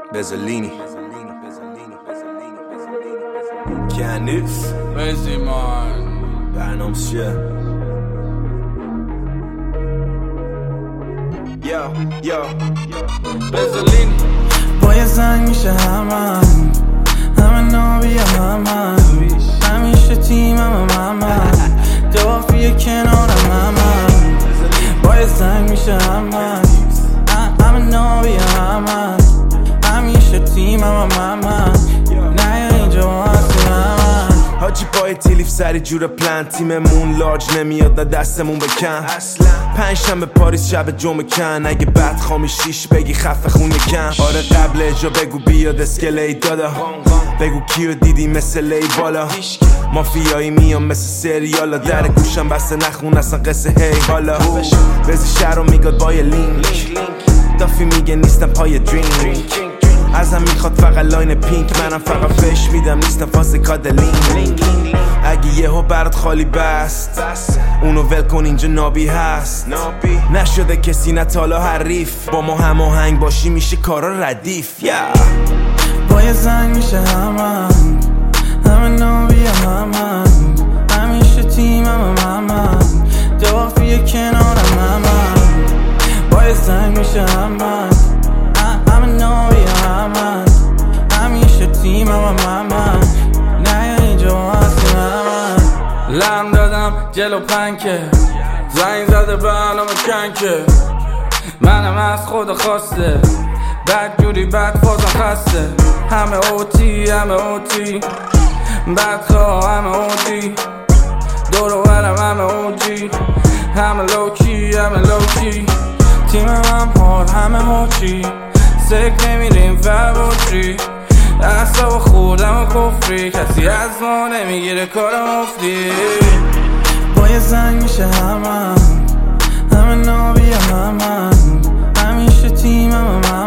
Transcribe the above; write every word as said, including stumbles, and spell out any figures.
Bezzolini Canif Beziman برنامه‌ش چیه؟ یا یا Bezzolini با یه زنگ میشه همه همه نابی همه همیشه تیم همه همه دافیه کنار همه با یه زنگ میشه همه همه نابی همه همیشه تیم همه همه نه اینجا ما هستیم همه حاجی پای تیلیف سری جور پلن تیممون لارج نمیاد نه دستمون بکن اصلا پنج شنبه پاریس شب جمعه کن اگه بد خامی شیش بگی خفه خون کن آره قبل اجا بگو بیاد اسکلی دادا بگو کیو دیدی مثل لی بالا مافیایی میام مثل سریالا در گوشم بسته نخون اصلا قصه هی حالا بزی شهر رو میگاد با یه لینک دافی میگه نیستم پای درینک ازم میخواد فقط لاین پینک منم فقط فش میدم نیستم فاز کادلین اگه یهو برات خالی بست اونو ول کن اینجا نابی هست نشده کسی نتالا حریف با ما هماهنگ باشی میشه کارا ردیف yeah. با یه زنگ میشه همه همه نابی همه همیشه تیم همه همه دافیه کنارم همه با یه زنگ میشه همه همه نابی همه همیشه تیم همه همه نه اینجا ما هستیم همه لم دادم جلو پنکه زنگ زده برنامه کنکه منم از خود خواسته بد جوری بد فازم خسته همه اوتی همه اوتی بدخواه همه اوتی دور و برم همه اوجی همه لوکی همه لوکی تیم هم هار همه هوچی سک نمیریم فربوچی اصلا خوردم و کفری کسی از ما نمیگیره کار مفتی با یه زنگ میشه همه همه نابی همه همیشه تیم همه